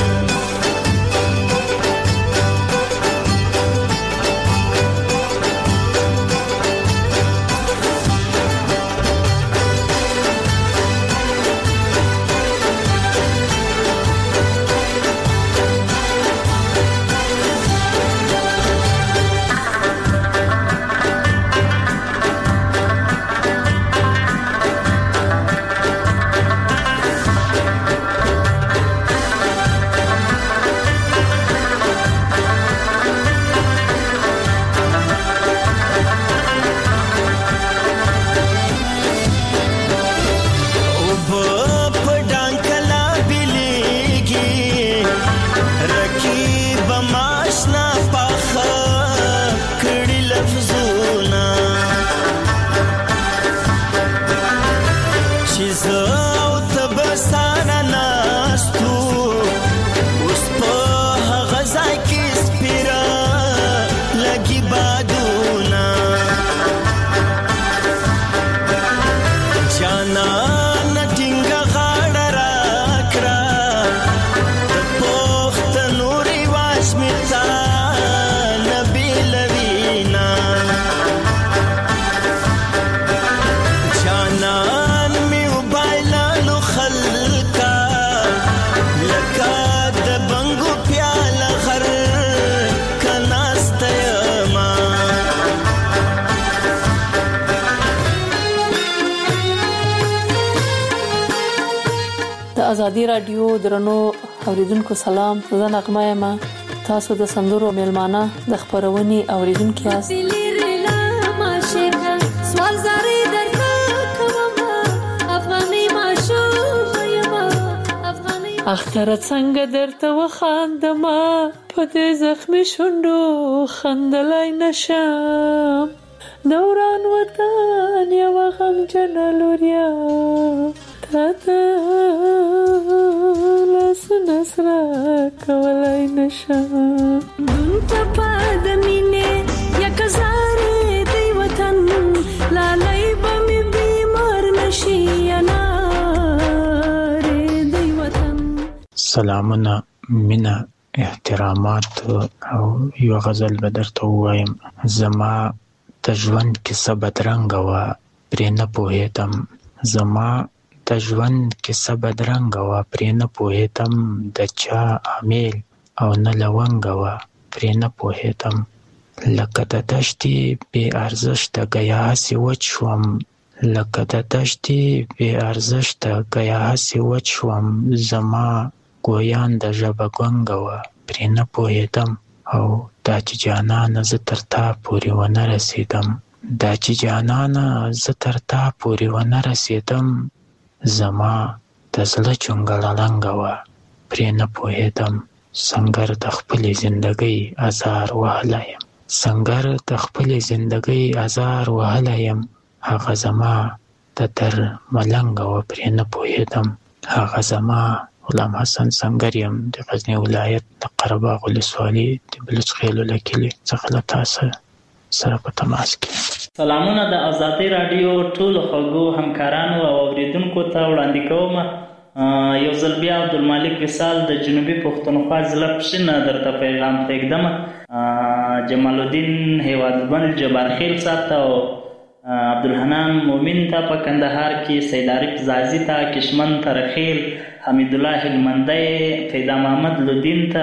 ازادي رادیو درنو اوریدونکو سلام، زه نغمه یم. تاسو د سندرو میلمانه د خبرونې اوریدونکو یاست. اختر څنګه درته وخاندما په دې زخمي شونډو خندلای نشم، دوران وطن یو غمجن لوریا تاته لاس نسرا کولای نشم. دون ته پد مینه یک زاره دی وطن لالای بمی بیمار نشی انار دی وطن. سلامونه، مینا، احترامات او یو غزل به درته ووایم. زما د ژوند کیسه بدرنګه وه پرې نه پوهېدم، زما د ژوند کیسه بدرنګه وه پرې نه پوهېدم، د چا امیل او نه لونګه وه پرې نه پوهېدم. لکه د دشتې بې ارزښته ګیا هسې وچ شوم، لکه د دشتې بې ارزښته ګیا هسې وچ شوم، زما ګویان د ژبه ګونګه وه پرې نه پوهېدم. او دا چې جانانه زه تر تا پورې ونه رسېدم، دا چې جانانه زه تر تا پورې ونه رسېدم، زما د زړه چونګړه لنګه وه پرې نه پوهېدم. سنګر د خپلې زندګۍ ازار وهلی یم، سنګر د خپلې زندګۍ ازار وهلی یم، هغه زما د در ملنګه وه پرې نه پوهېدم. هغه زما غلام حسن سنګر یم، د غزني ولایت د قرهباغ ولسوالۍ د بلوڅ خیلو له کلي څخه له تاسو سره په تماس کې. سلامونه د ازادي رادیو ټولو خوږو همکارانو او اوریدونکو ته وړاندې کوم. یو ځل بیا عبدالمالک وصال د جنوبي پښتونخوا ضلع پښینه درته پیغام پرېږدم. جمال الدین هیوادمل جبارخیل صاحب ته او عبدالحنان مومن ته په کندهار کې، سید عارف زازي ته، کشمن ترخیل، حمید الله هلمندی، فیضا محمد لودین ته،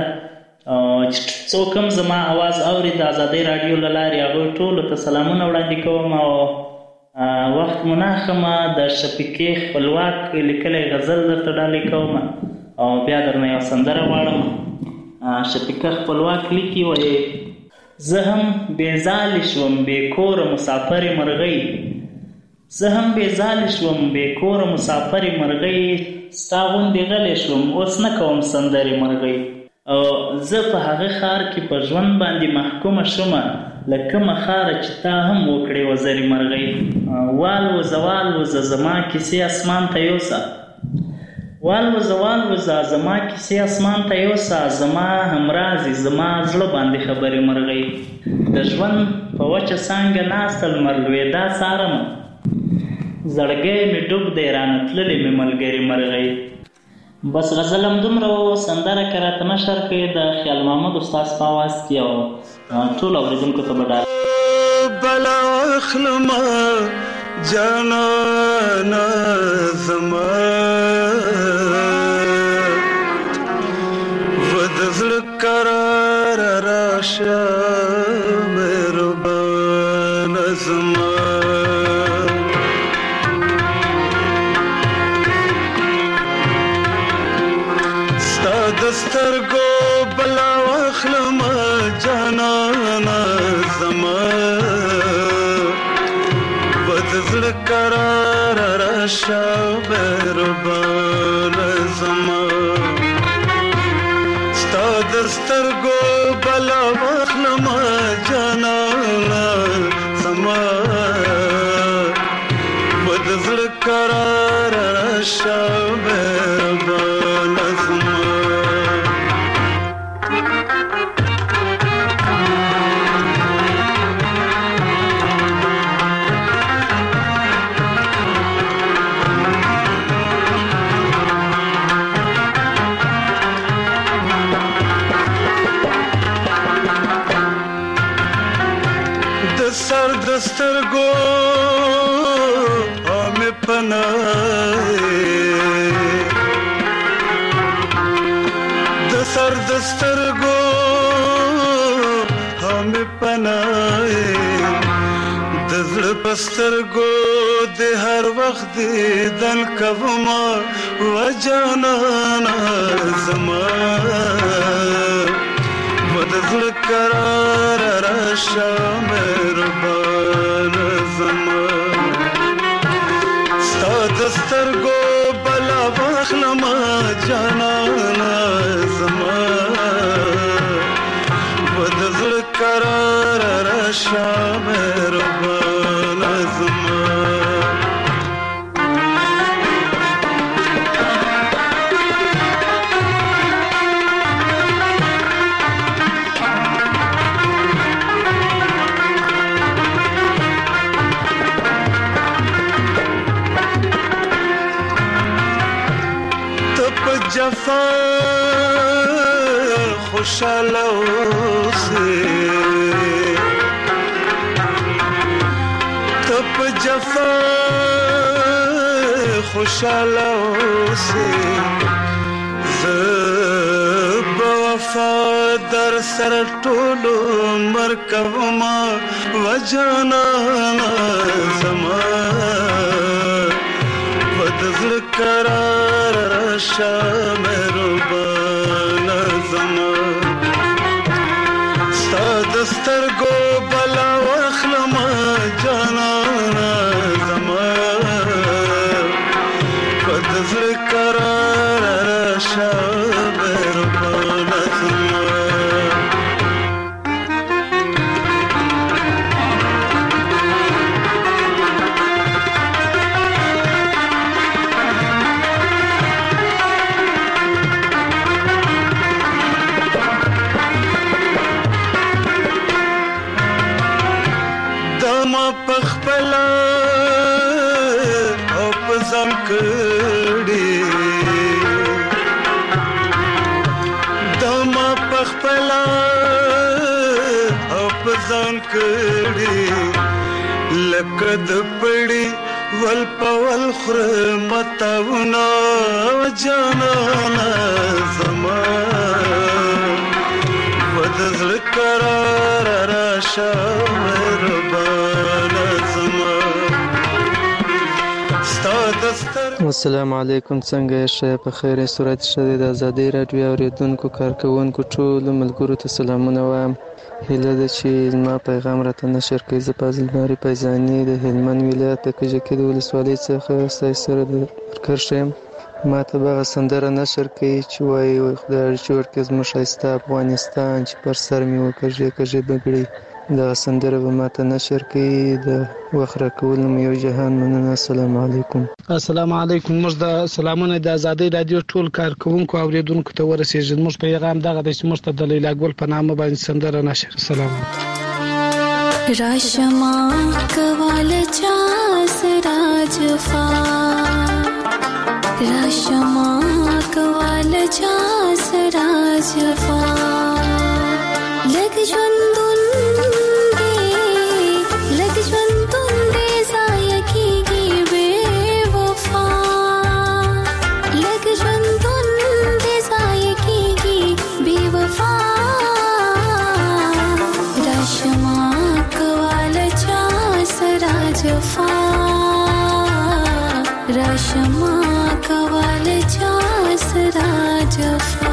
څوک هم زما اواز اوري د ازادۍ راډیو له لارې هغوی ټولو ته سلامونه وړاندې کوم. او وخت مو نه اخلمه، د شفیقې خپلواک لیکلی غزل درته ډالۍ کوم او بیا درنه یو سندره غواړم. شفیقه خپلواک لیکي وایي: زه هم بېځالې شوم بې کوره مسافرې مرغۍ، زه هم بېځالې شوم بې کوره مسافرې مرغۍ، ستا غوندې غلی شوم اوس نه کوم سندرې مرغۍ. او زه په هغه ښار کې په ژوند باندې محکومه شومه، له کومه خاره چې تا هم وکړې وزرې مرغۍ والوزه والوزه زما کیسې اسمان ته یوسه والوزه والوزه زما کیسې اسمان ته یوسه زما همرازي زما زړه باندې خبرې مرغۍ د ژوند په وچه څانګه ناسته لمر لوېدا څارمه زړګی مې ډوب دی رانه تللې مې ملګرې مرغۍ. بس غزل هم دومره و. سندره که راته نشر کړې د خیال محمد استاد په اواز کې او ټولو اورېدونکو ته به ډاډ بلا اخلمه جانانه زما و د زړه قرار راشه مهربانه زما دسترګو بلا واخلمه جانانه زما و د زړه قرار راشه مهربانه زما ستا دسترګو بلا واخلمه جانانه زما و د زړه قرار راشه مهربانه زما دسترګو مې پناه د سر دسترګو مې پناه د زړه پسترګو د هر وخت دیدن کومه و جانانه زما و د زړه قرار راشه مهربانه زما ستا دسترګو بلا واخلمه جانانه زما و د زړه قرار راشه مهربانه زما جفا خوشاله اوسې ته په جفا خوشاله اوسې زه به وفا در سره ټول عمر کومه و جانانه زما و د زړه قرار راشه مهربانه زما ستا دسترګو بلا واخلمه جانانه زما و د زړه قرار راشه مهربانه زما پخپلا او پزم کړي دما پخپلا او پزم کړي لکه د پړي ول پول خره متاونه جانانه زما و د زړه قرار راشه مهربانه زما ستا دستر. السلام علیکم، څنګه یې؟ ښه په خیر یې؟ صورت ښه دی. د ازادۍ راډیو اورېدونکو کارکوونکو ټولو ملګرو ته سلامونه وایم. هیله ده چې زما پیغام راته نشر کړئ. زه فاضل باري فیضاني د هلمند ولایت د کجکي د ولسوالۍ څخه ستاسو سره د کرښه یم. ما ته به هغه سندره نشر کړي چې وایي خدای جوړ کړي زموږ ښایسته افغانستان چې پر سر مې وکږې کږې بګړې دغه سندره به ماته نشر کړي. د وخت راکولو مو یو جهان مننه. السلام علیکم. السلام علیکم. موږ د سلامونه د آزادۍ رادیو ټول کارکونکو او اوریدونکو ته ورسېږي. موږ پیغام دغه د چې موږ ته د لیلا ګل په نامه باندې سندره نشر. سلام. راشما کوال چا سراج فا راشما کوال چا سراج فا لګ ژوندون دې لګ ژوندون دې ځای کېږي بے وفا لګ ژوندون دې ځای کېږي بے وفا راشما کوال چا سراج فا راشما کوال چا سراج فا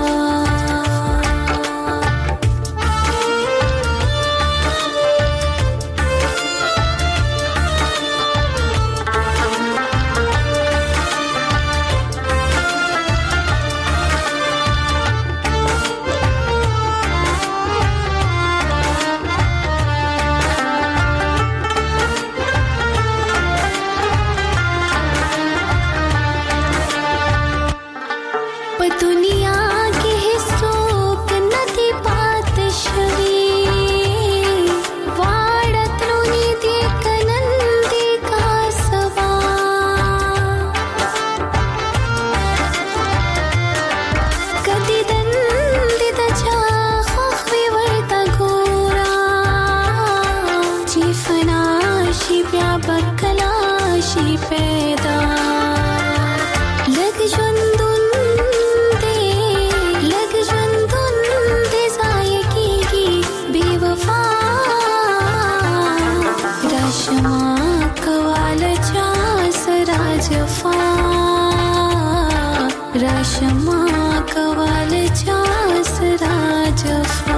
راشما کوال چا سراج فا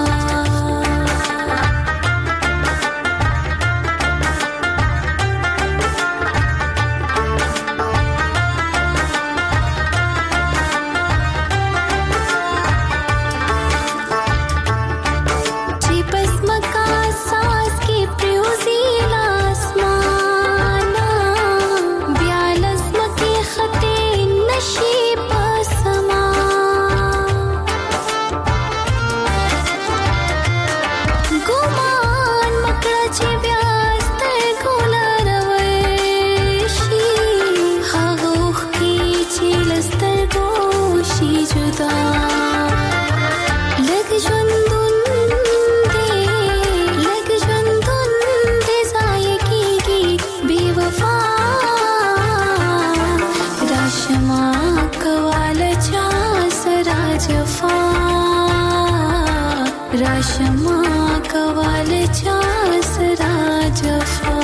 راشما کوال چا سراج فا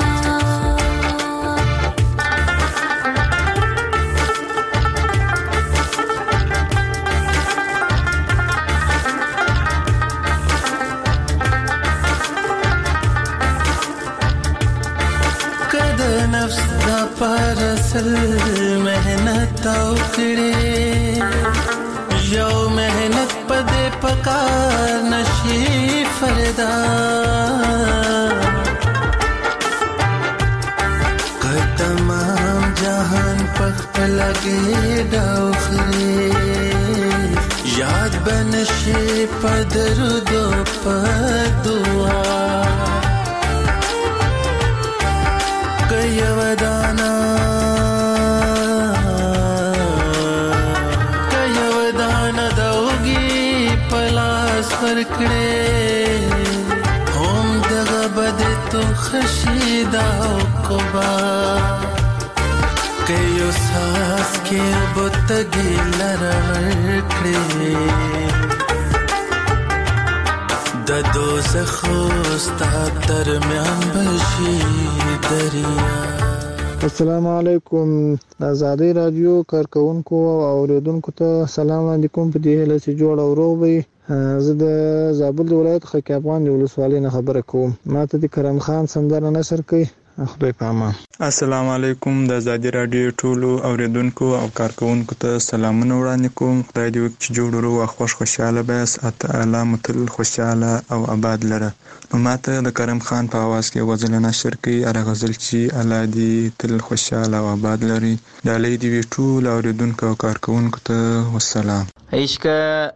کد نفس دا پرسل مهنت او کړي یو مهنت پدې پکار نشي فردا تمام جهان پخ لګي ډاوخري یاد بنشي پدرو دو پدوا کيو ودانا کيو ودانا دوغي پلاس ورکړې هم دغه بد تو خشیدا کوبا کيو ساس کې بوتګي لرکړې د دوزخ ستا درمیان بشي دریا. السلام علیکم. آزادۍ رادیو کارکونکو او اوریدونکو ته سلام علیکم. په دې هله چې جوړ او روغ وي. زه د زابل ولایت خاک افغان د ولسوالۍ نه خبره کوم. ماته د کرم خان سندره نشر کوي خدای په امان. السلام علیکم. د ازادي رادیو ټولو اوریدونکو او کارکونکو ته سلامونه وړاندې کوم. خدای دې وکړي چې جوړ ورو او خوش خوشاله بیاست. الله مو تل خوشاله او آباد لره. نو ماته د کرم خان په اواز کې غزل نشر کوي. هغه غزل چې الله دې تل خوشاله او آباد لري. ډالۍ دې وي ټول اوریدونکو او کارکونکو ته. والسلام. عشق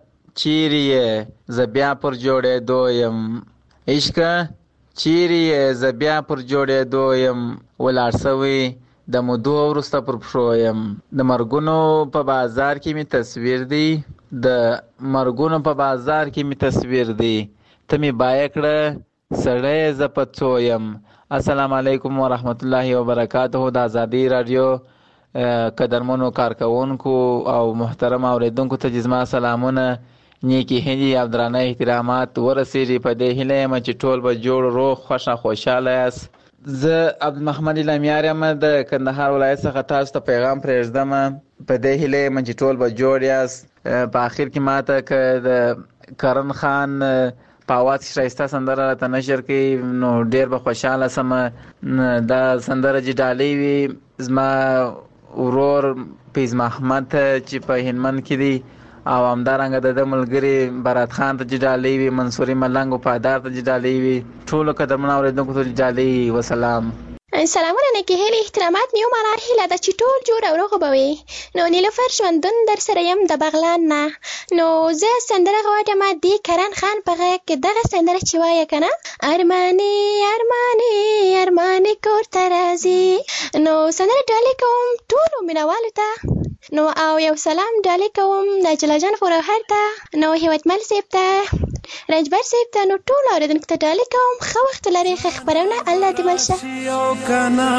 چیرې ز بیا پر جوړېدو یم، عشق چیرې ز بیا پر جوړېدو یم، ولاړ سوی د مودو وروسته پر پښو یم. د مرګونو په بازار کې می تصویر دی، د مرګونو په بازار کې می تصویر دی، ته می بایه کړه سړی زه په څو یم. السلام علیکم ورحمت الله وبرکاته. د ازادي رادیو قدرمنو کارکونکو او محترم اوریدونکو ته زما سلامونه، نیکی هیلې او درانه احترامات ورسېږي. په دې هیله یم چې ټول به جوړ روغ خوښه خوشحاله یاست. زه عبدالمحمد الامیار یم د کندهار ولایت څخه تاسو ته پیغام پرېږدم. په دې هیله یم چې ټول به جوړ یاست. په آخر کې ماته که د کرن خان په اواز کې ښایسته سندره راته نشر کړي نو ډېر به خوشحاله سم. دا سندره چې ډالۍ وي زما ورور فیض محمد چې په هلمند کې دی، او همدارنګه د ده ملګري برات خان ته چې ډالۍ وي، منصوري ملنګ وفادار ته چې ډالۍ وي، ټولو قدرمنو اورېدونکو ته چې ډالۍ وي. وسلام. سلامونه نیکې هیلې احترامات مې ومنه. هیله ده چې ټول جوړ او روغ به وي. نو نیلوفر ژوندون در سره یم د بغلان نه. نو زه سندره غواړم د کرن خان په غږ کې دغه سندره چې وایه که نه، ارمانې ارمانې ارمانې کور ته راځي. نو سندره ډالۍ کوم ټولو مینوالو ته. نو او یو سلام ډالۍ کوم نجله جان فروهر ته، نو هیوتمل صیب ته، رنجبر صیب ته، نو ټول اورېدونکو ته ډالۍ کوم. ښه وخت لرئ. ښه خپرونه الله دې مل شه. کنا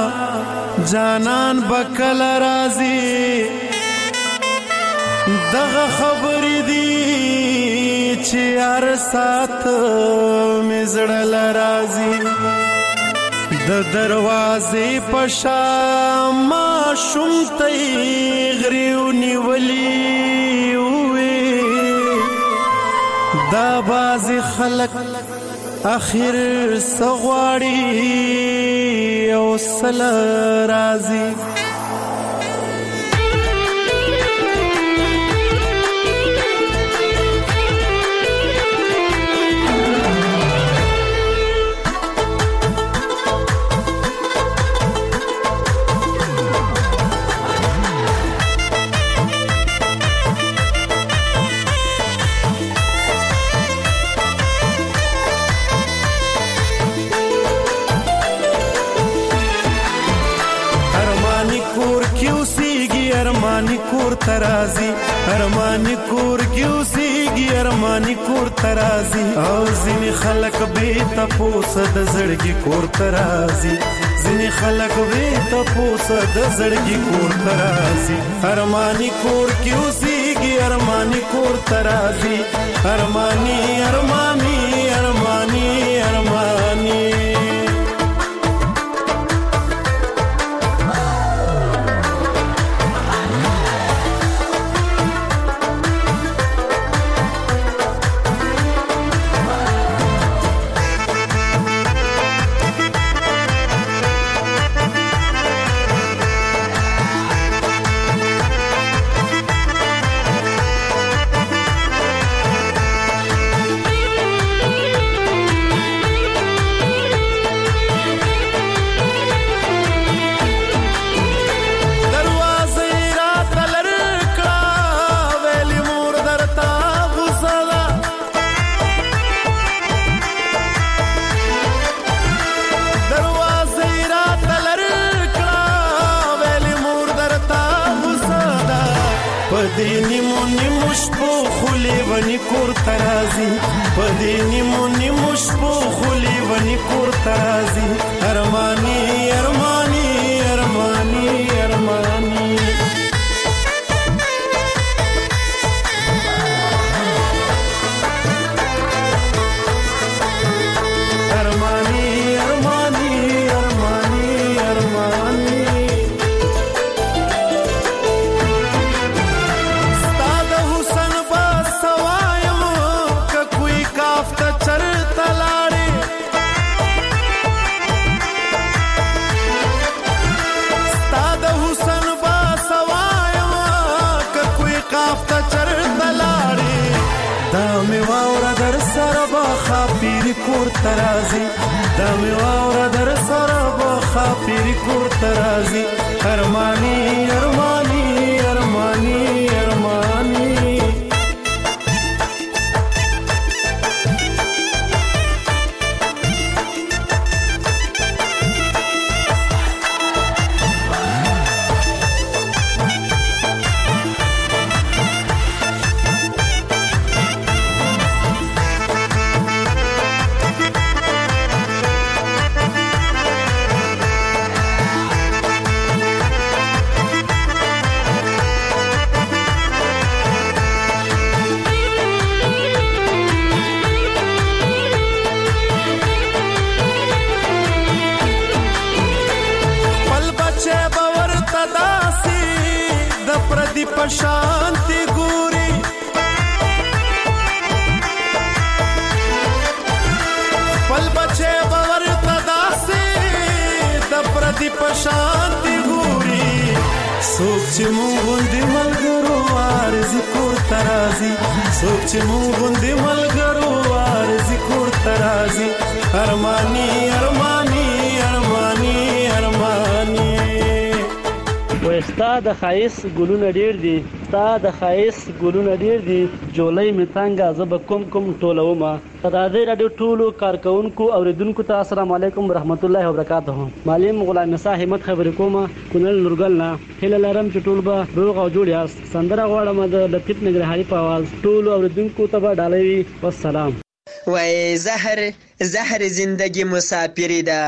جانان بکل راځي، دغه خبرې دي چې هر سات مې زړه راځي. د دروازې په شا ماشوم ته یې غريو نیولي وې، دا بعضې خلک اخر سغواړي او سل راځي. ارمانی کور ترازی، ارمانی کور کیوسیږي، ارمانی کور ترازی. او ځینې خلک به تاسو د زړګي کور ترازی، ځینې خلک به تاسو د زړګي کور ترازی. ارمانی کور کیوسیږي، ارمانی کور ترازی. ارمانی ارمانی ارمانی ارمانی کور ترازی، پدې نیمو نیمو شپو خولي ونی کور ترازی. ارمانی ارمانی ارمانی ارمانی کور ترازی دا می واوره در سره بخا پیری کور ترازی ارمانی ارمانی ارمانی ارمانی پردی پشانتی ګوري پل بچه باور تداسي د پردی پشانتی ګوري سوچ چې مونږ غوندې ملګرو ارزي کور ترازي سوچ چې مونږ غوندې ملګرو ارزي کور ترازي ارماني ارماني ارماني ارماني وای ستا د ښایست ګلونه ډېر دي ستا د ښایست ګلونه ډېر دي جولۍ مې تنګه زه به کوم کوم ټولومه د ازادۍ راډیو ټولو کارکوونکو اورېدونکو ته السلام علیکم ورحمت الله وبرکاته معلم غلام نسا همت خبرې کومه کونړ نورګل نه هیله لرم چې ټول به روغ او جوړ یاست سندره غواړم د لطیف ننګرهاري په اواز ټولو اورېدونکو ته به ډالۍ وي والسلام. وای زهر زهر زندگی مسافری ده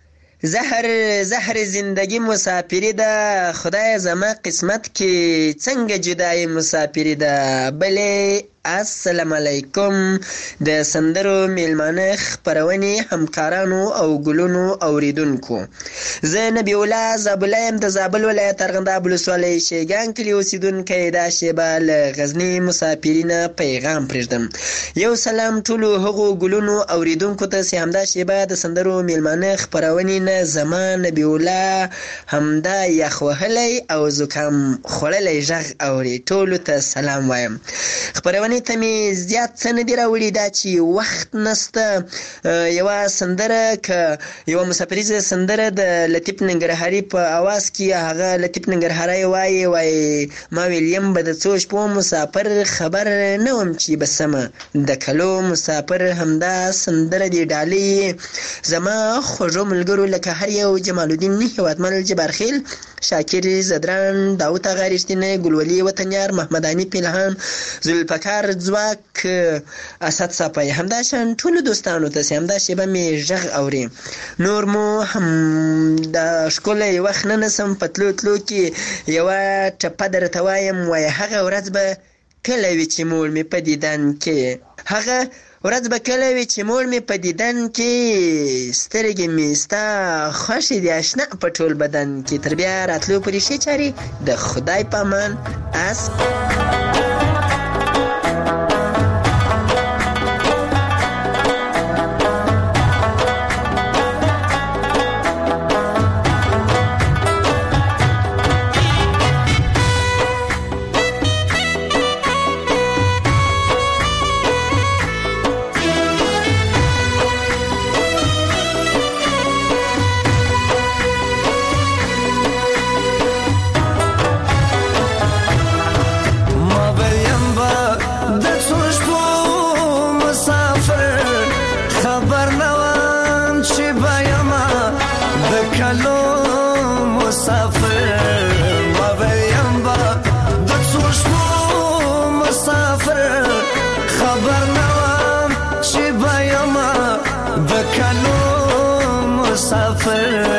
زهر زهر زندگی مسافری ده خدای زما قسمت کې څنګه جدای مسافری ده بلې السلام علیکم د سندرو میلمانه خپرونې همکارانو او ګلونو اوریدونکو زه نبی الله زابله یم د زابل ولایت ارغنداب ولسوالۍ شیګان کلي اوسیدونکی دا شیبه له غزني مسافرینه پیغام پرېږدم یو سلام ټولو هغو ګلونو اوریدونکو ته چې همدا شیبه د سندرو میلمانه خپرونې نه زما نبی الله همدا یخ وهلی او زکام خوړلی غږ اوري ټولو ته سلام وایم. خپرونې ته مې زیات څه نه دي راوړي دا چې وخت نسته یوه سندره که یوه مسافریزه سندره د لطیف ننګرهاري په اواز کې هغه لطیف ننګرهاری وایي وایي ما ویلیم به د څو شپو مسافر خبر نه وم چې به سمه د کلو مسافر همدا سندره دې ډالۍ زما خوږو ملګرو لکه هر یو جمال الدین هیوادمل جبارخیل شاکر زدران داوود اغا رښتینی ګلولي وطنیار محمد امید پیلهان ذوالفقار ځواک اسد صافی همداشان ټولو دوستانو ته چې همدا شیبه مې غږ اوري نور مو هم د ښکلی وخت نه نسم په تلو تلو کې یوه ټپه درته وایم وایي هغه ورځ به کله وي چې مول مې په دیدن کې هغه ورځ به کله وي چې مور مې په دیدن کې سترګې مې ستا خوښې دي اشنا په ټول بدن کې تر بیا راتلو پورې ښې چارې د خدای په امان اس مسافر